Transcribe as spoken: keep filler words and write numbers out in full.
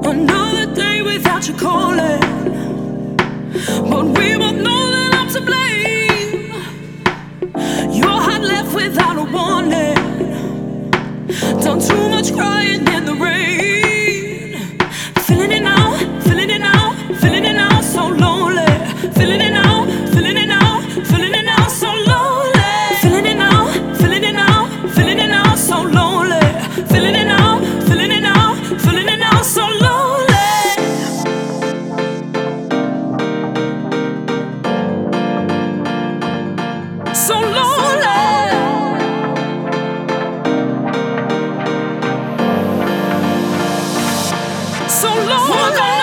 Another day without you calling, but we both know that I'm to blame. Your heart left without a warning, done too much crying in the rain. Feeling it now, feeling it now, feeling it now, so lonely. Feeling it now, feeling it now, feeling it now, so lonely. Feeling it now, feeling it now, feeling it now, so lonely. Feeling it now, feeling it now, feeling it now, so lonely. So lonely. So lonely.